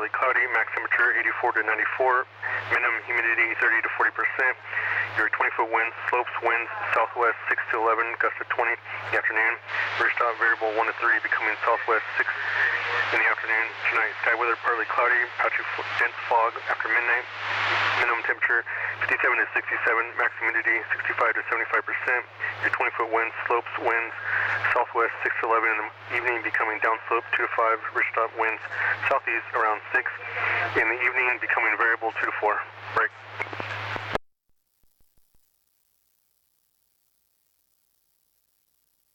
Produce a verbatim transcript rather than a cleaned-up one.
partly cloudy, max temperature eighty-four to ninety-four, minimum humidity thirty to forty percent. Your twenty foot winds, slopes winds, southwest six to eleven, gust of twenty in the afternoon. Ridge top variable one to three, becoming southwest six in the afternoon. Tonight, sky weather partly cloudy, patchy dense fog after midnight. Minimum temperature fifty-seven to sixty-seven, max humidity sixty-five to seventy-five percent. Your twenty foot winds, slopes winds, southwest six to eleven in the evening, becoming downslope two to five, ridge top winds, southeast around six. In the evening, becoming variable two to four. Break.